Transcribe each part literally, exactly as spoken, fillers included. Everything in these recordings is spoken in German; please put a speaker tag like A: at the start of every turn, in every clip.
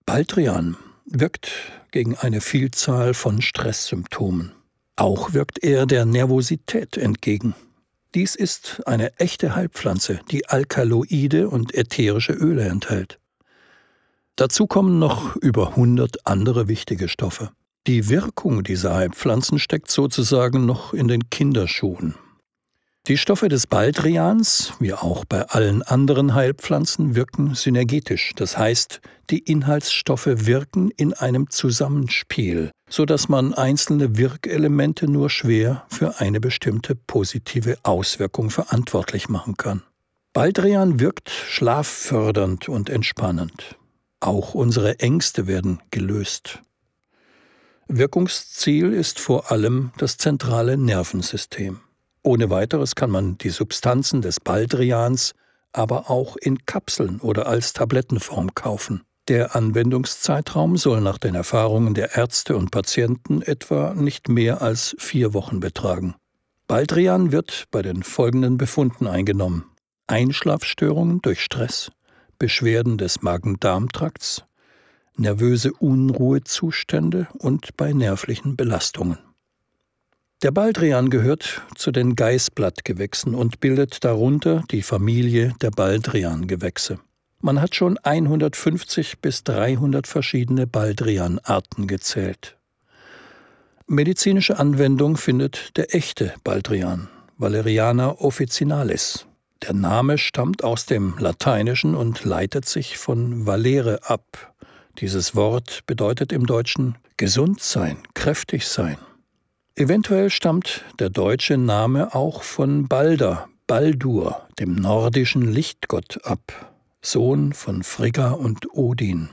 A: Baldrian wirkt gegen eine Vielzahl von Stresssymptomen. Auch wirkt er der Nervosität entgegen. Dies ist eine echte Heilpflanze, die Alkaloide und ätherische Öle enthält. Dazu kommen noch über hundert andere wichtige Stoffe. Die Wirkung dieser Heilpflanzen steckt sozusagen noch in den Kinderschuhen. Die Stoffe des Baldrians, wie auch bei allen anderen Heilpflanzen, wirken synergetisch. Das heißt, die Inhaltsstoffe wirken in einem Zusammenspiel, sodass man einzelne Wirkelemente nur schwer für eine bestimmte positive Auswirkung verantwortlich machen kann. Baldrian wirkt schlaffördernd und entspannend. Auch unsere Ängste werden gelöst. Wirkungsziel ist vor allem das zentrale Nervensystem. Ohne weiteres kann man die Substanzen des Baldrians aber auch in Kapseln oder als Tablettenform kaufen. Der Anwendungszeitraum soll nach den Erfahrungen der Ärzte und Patienten etwa nicht mehr als vier Wochen betragen. Baldrian wird bei den folgenden Befunden eingenommen: Einschlafstörungen durch Stress, Beschwerden des Magen-Darm-Trakts, nervöse Unruhezustände und bei nervlichen Belastungen. Der Baldrian gehört zu den Geißblattgewächsen und bildet darunter die Familie der Baldriangewächse. Man hat schon hundertfünfzig bis dreihundert verschiedene Baldrianarten gezählt. Medizinische Anwendung findet der echte Baldrian, Valeriana officinalis. Der Name stammt aus dem Lateinischen und leitet sich von valere ab. Dieses Wort bedeutet im Deutschen gesund sein, kräftig sein. Eventuell stammt der deutsche Name auch von Balder, Baldur, dem nordischen Lichtgott ab, Sohn von Frigga und Odin.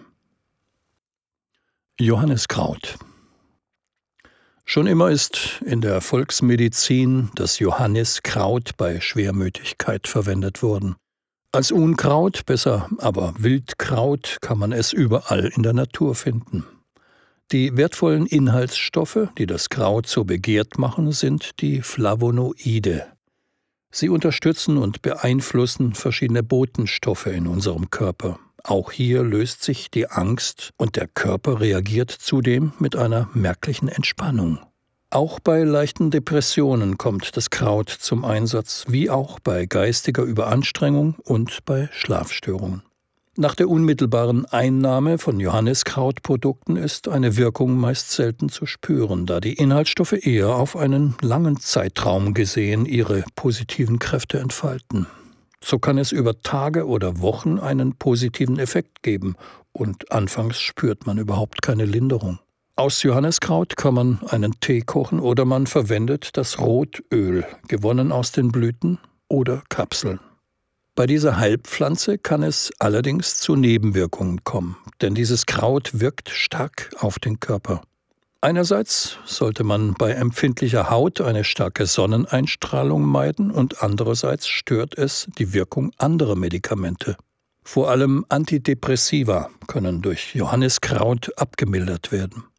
A: Johanniskraut. Schon immer ist in der Volksmedizin das Johanniskraut bei Schwermütigkeit verwendet worden. Als Unkraut, besser aber Wildkraut, kann man es überall in der Natur finden. Die wertvollen Inhaltsstoffe, die das Kraut so begehrt machen, sind die Flavonoide. Sie unterstützen und beeinflussen verschiedene Botenstoffe in unserem Körper. Auch hier löst sich die Angst und der Körper reagiert zudem mit einer merklichen Entspannung. Auch bei leichten Depressionen kommt das Kraut zum Einsatz, wie auch bei geistiger Überanstrengung und bei Schlafstörungen. Nach der unmittelbaren Einnahme von Johanniskrautprodukten ist eine Wirkung meist selten zu spüren, da die Inhaltsstoffe eher auf einen langen Zeitraum gesehen ihre positiven Kräfte entfalten. So kann es über Tage oder Wochen einen positiven Effekt geben und anfangs spürt man überhaupt keine Linderung. Aus Johanniskraut kann man einen Tee kochen oder man verwendet das Rotöl, gewonnen aus den Blüten, oder Kapseln. Bei dieser Heilpflanze kann es allerdings zu Nebenwirkungen kommen, denn dieses Kraut wirkt stark auf den Körper. Einerseits sollte man bei empfindlicher Haut eine starke Sonneneinstrahlung meiden und andererseits stört es die Wirkung anderer Medikamente. Vor allem Antidepressiva können durch Johanniskraut abgemildert werden.